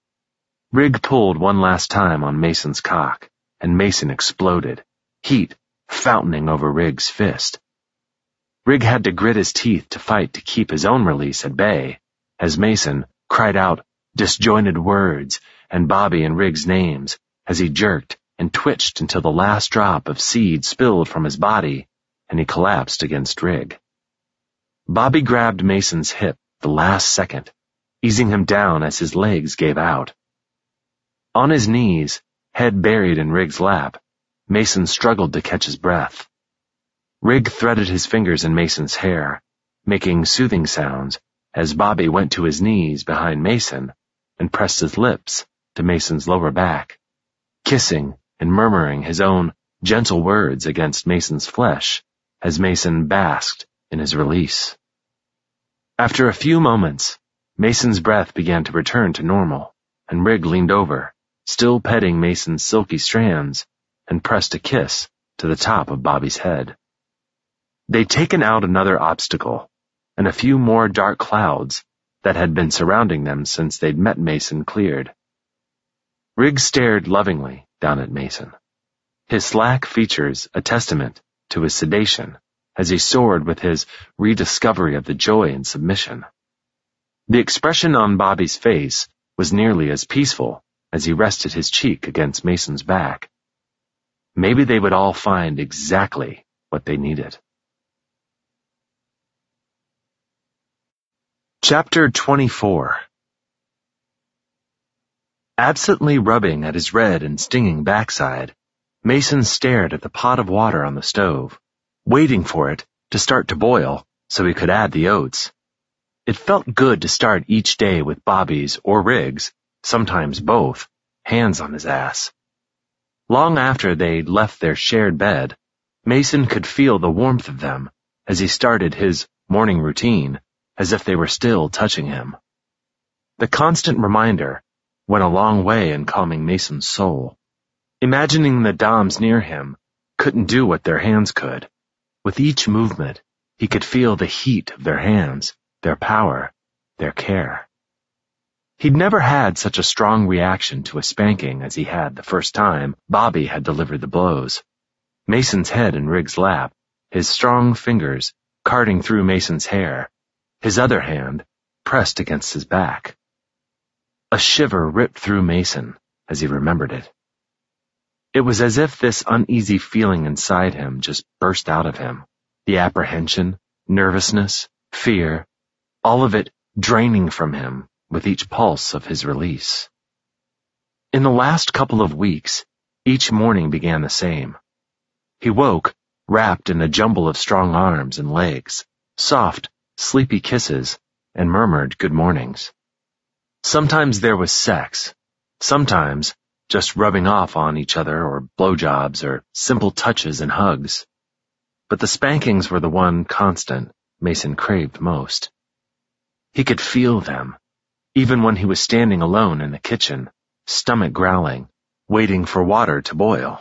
Rig pulled one last time on Mason's cock, and Mason exploded, heat fountaining over Rig's fist. Rig had to grit his teeth to fight to keep his own release at bay, as Mason cried out disjointed words and Bobby and Rig's names as he jerked and twitched until the last drop of seed spilled from his body and he collapsed against Rig. Bobby grabbed Mason's hip the last second, easing him down as his legs gave out. On his knees, head buried in Rig's lap, Mason struggled to catch his breath. Rig threaded his fingers in Mason's hair, making soothing sounds as Bobby went to his knees behind Mason and pressed his lips to Mason's lower back, kissing and murmuring his own gentle words against Mason's flesh as Mason basked in his release. After a few moments, Mason's breath began to return to normal, and Rig leaned over, still petting Mason's silky strands, and pressed a kiss to the top of Bobby's head. They'd taken out another obstacle, and a few more dark clouds that had been surrounding them since they'd met Mason cleared. Rig stared lovingly down at Mason, his slack features a testament to his sedation as he soared with his rediscovery of the joy in submission. The expression on Bobby's face was nearly as peaceful as he rested his cheek against Mason's back. Maybe they would all find exactly what they needed. Chapter twenty-four. Absently rubbing at his red and stinging backside, Mason stared at the pot of water on the stove, waiting for it to start to boil so he could add the oats. It felt good to start each day with Bobby's or Rig's, sometimes both, hands on his ass. Long after they'd left their shared bed, Mason could feel the warmth of them as he started his morning routine, as if they were still touching him. The constant reminder went a long way in calming Mason's soul. Imagining the doms near him couldn't do what their hands could, With each movement, he could feel the heat of their hands, their power, their care. He'd never had such a strong reaction to a spanking as he had the first time Bobby had delivered the blows. Mason's head in Riggs' lap, his strong fingers carting through Mason's hair, his other hand pressed against his back. A shiver ripped through Mason as he remembered it. It was as if this uneasy feeling inside him just burst out of him, the apprehension, nervousness, fear, all of it draining from him with each pulse of his release. In the last couple of weeks, each morning began the same. He woke, wrapped in a jumble of strong arms and legs, soft, sleepy kisses, and murmured good mornings. Sometimes there was sex, sometimes just rubbing off on each other or blowjobs or simple touches and hugs. But the spankings were the one constant Mason craved most. He could feel them, even when he was standing alone in the kitchen, stomach growling, waiting for water to boil.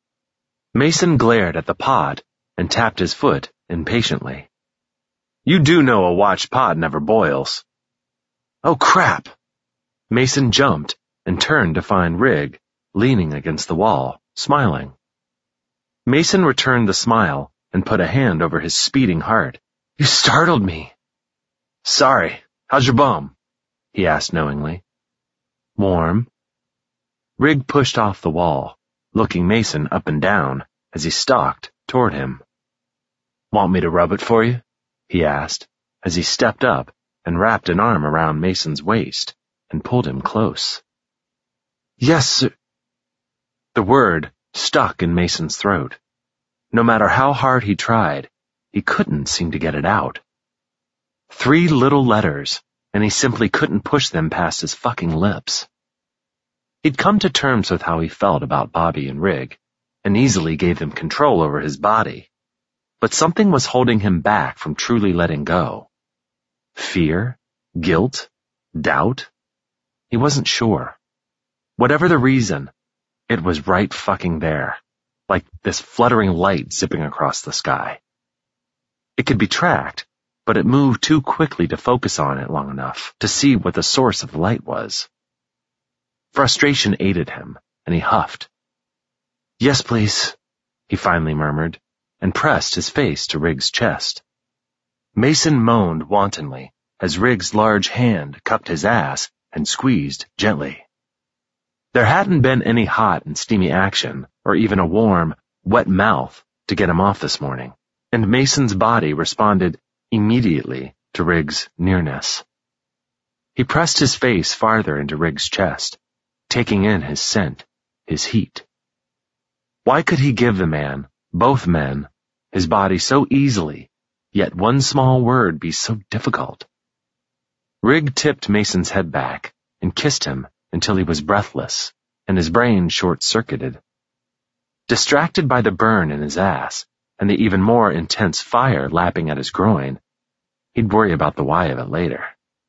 Mason glared at the pot and tapped his foot impatiently. You do know a watched pot never boils. Oh, crap! Mason jumped and turned to find Rigg leaning against the wall, smiling. Mason returned the smile and put a hand over his speeding heart. You startled me. Sorry, how's your bum? He asked knowingly. Warm. Rigg pushed off the wall, looking Mason up and down as he stalked toward him. Want me to rub it for you? He asked as he stepped up and wrapped an arm around Mason's waist and pulled him close. Yes, sir. The word stuck in Mason's throat. No matter how hard he tried, he couldn't seem to get it out. Three little letters, and he simply couldn't push them past his fucking lips. He'd come to terms with how he felt about Bobby and Rigg, and easily gave them control over his body. But something was holding him back from truly letting go. Fear? Guilt? Doubt? He wasn't sure. Whatever the reason, it was right fucking there, like this fluttering light zipping across the sky. It could be tracked, but it moved too quickly to focus on it long enough to see what the source of the light was. Frustration aided him, and he huffed. Yes, please, he finally murmured, and pressed his face to Rigg's chest. Mason moaned wantonly as Rigg's large hand cupped his ass and squeezed gently. There hadn't been any hot and steamy action, or even a warm, wet mouth to get him off this morning, and Mason's body responded immediately to Rigg's nearness. He pressed his face farther into Rigg's chest, taking in his scent, his heat. Why could he give the man, both men, his body so easily, yet one small word be so difficult? Rigg tipped Mason's head back and kissed him until he was breathless and his brain short-circuited. Distracted by the burn in his ass and the even more intense fire lapping at his groin, he'd worry about the why of it later.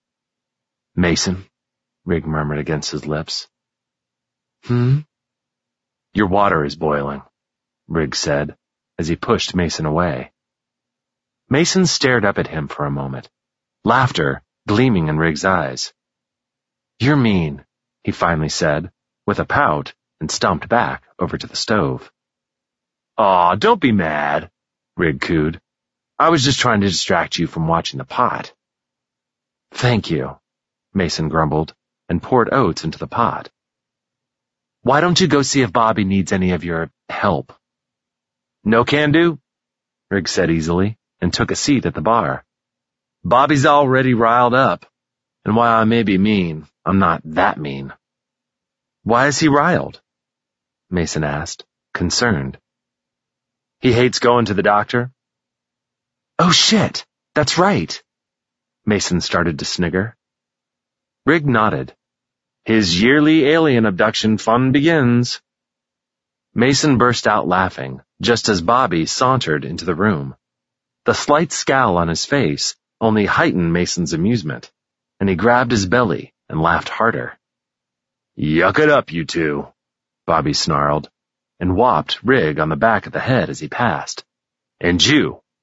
Mason, Rigg murmured against his lips. Hmm? Your water is boiling, Rigg said as he pushed Mason away. Mason stared up at him for a moment, laughter gleaming in Rigg's eyes. You're mean, he finally said, with a pout, and stomped back over to the stove. Aw, don't be mad, Rigg cooed. I was just trying to distract you from watching the pot. Thank you, Mason grumbled, and poured oats into the pot. Why don't you go see if Bobby needs any of your help? No can do, Rigg said easily, and took a seat at the bar. Bobby's already riled up, and while I may be mean, I'm not that mean. Why is he riled? Mason asked, concerned. He hates going to the doctor. Oh shit, that's right. Mason started to snigger. Rigg nodded. His yearly alien abduction fun begins. Mason burst out laughing, just as Bobby sauntered into the room. The slight scowl on his face only heightened Mason's amusement, and he grabbed his belly and laughed harder. Yuck it up, you two, Bobby snarled, and whopped Rigg on the back of the head as he passed. And you,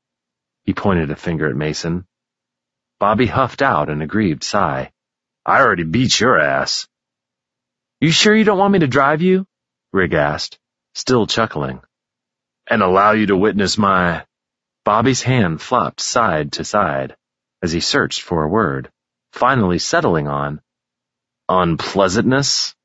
He pointed a finger at Mason. Bobby huffed out an aggrieved sigh. I already beat your ass. You sure you don't want me to drive you? Rig asked, still chuckling. And allow you to witness my... Bobby's hand flopped side to side as he searched for a word, finally settling on unpleasantness.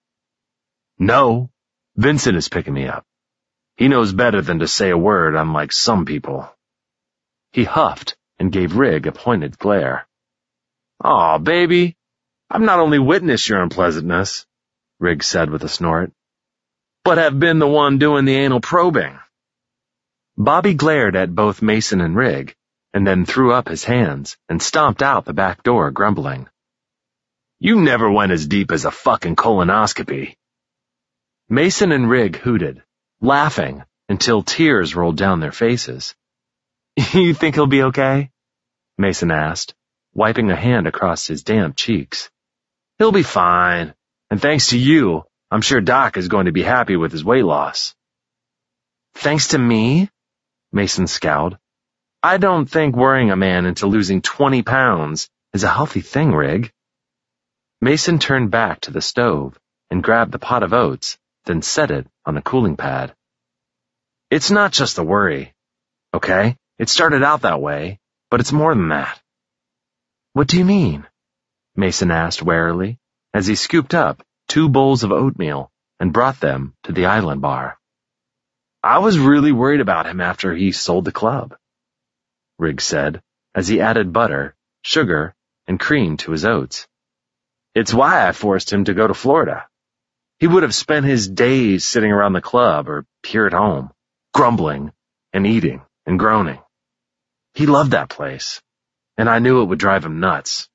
No, Vincent is picking me up. He knows better than to say a word, unlike some people. He huffed and gave Rig a pointed glare. Aw, baby, I've not only witnessed your unpleasantness, Rig said with a snort, but have been the one doing the anal probing. Bobby glared at both Mason and Rig, and then threw up his hands and stomped out the back door, grumbling. You never went as deep as a fucking colonoscopy. Mason and Rig hooted, laughing until tears rolled down their faces. You think he'll be okay? Mason asked, wiping a hand across his damp cheeks. He'll be fine, and thanks to you, I'm sure Doc is going to be happy with his weight loss. Thanks to me? Mason scowled. I don't think worrying a man into losing twenty pounds is a healthy thing, Rig. Mason turned back to the stove and grabbed the pot of oats, then set it on a cooling pad. It's not just the worry, okay? It started out that way, but it's more than that. What do you mean? Mason asked warily as he scooped up two bowls of oatmeal and brought them to the island bar. I was really worried about him after he sold the club, Rig said as he added butter, sugar, and cream to his oats. It's why I forced him to go to Florida. He would have spent his days sitting around the club or here at home, grumbling and eating and groaning. He loved that place, and I knew it would drive him nuts.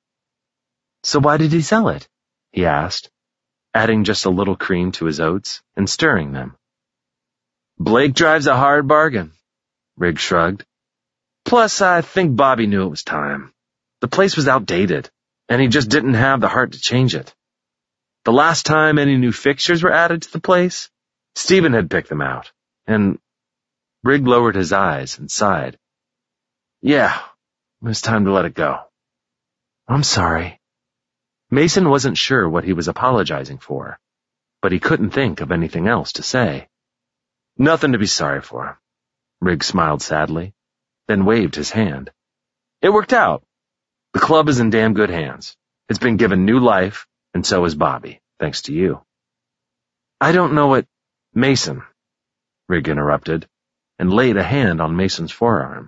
So why did he sell it? He asked, adding just a little cream to his oats and stirring them. Blake drives a hard bargain, Rig shrugged. Plus, I think Bobby knew it was time. The place was outdated, and he just didn't have the heart to change it. The last time any new fixtures were added to the place, Stephen had picked them out, and Rig lowered his eyes and sighed. Yeah, it was time to let it go. I'm sorry. Mason wasn't sure what he was apologizing for, but he couldn't think of anything else to say. Nothing to be sorry for. Rig smiled sadly, then waved his hand. It worked out. The club is in damn good hands. It's been given new life, and so is Bobby, thanks to you. I don't know what... Mason, Rig interrupted, and laid a hand on Mason's forearm.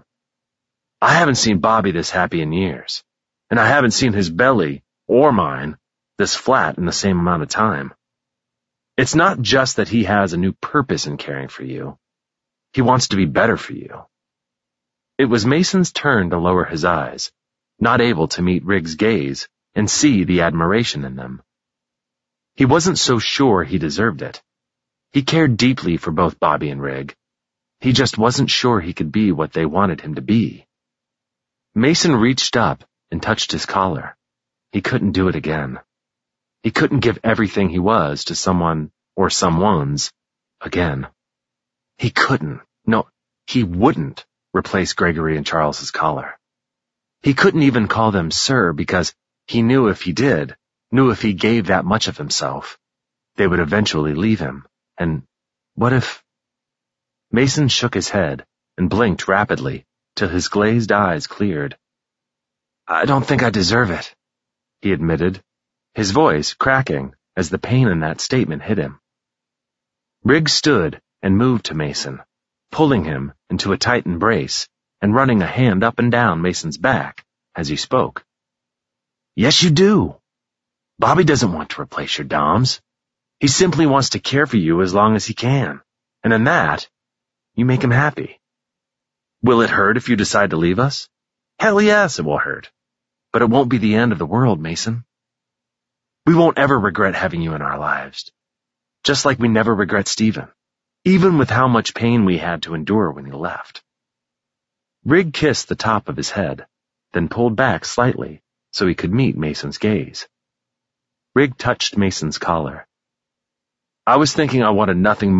I haven't seen Bobby this happy in years, and I haven't seen his belly, or mine, this flat in the same amount of time. It's not just that he has a new purpose in caring for you. He wants to be better for you. It was Mason's turn to lower his eyes, not able to meet Rig's gaze and see the admiration in them. He wasn't so sure he deserved it. He cared deeply for both Bobby and Rig. He just wasn't sure he could be what they wanted him to be. Mason reached up and touched his collar. He couldn't do it again. He couldn't give everything he was to someone or someone's again. He couldn't, no, he wouldn't replace Gregory and Charles's collar. He couldn't even call them sir because he knew if he did, knew if he gave that much of himself, they would eventually leave him. And what if... Mason shook his head and blinked rapidly till his glazed eyes cleared. I don't think I deserve it, he admitted, his voice cracking as the pain in that statement hit him. Rig stood and moved to Mason, pulling him into a tight embrace and running a hand up and down Mason's back as he spoke. Yes, you do. Bobby doesn't want to replace your doms. He simply wants to care for you as long as he can, and in that, you make him happy. Will it hurt if you decide to leave us? Hell yes, it will hurt. But it won't be the end of the world, Mason. We won't ever regret having you in our lives. Just like we never regret Stephen, even with how much pain we had to endure when he left. Rig kissed the top of his head, then pulled back slightly so he could meet Mason's gaze. Rig touched Mason's collar. I was thinking I wanted nothing more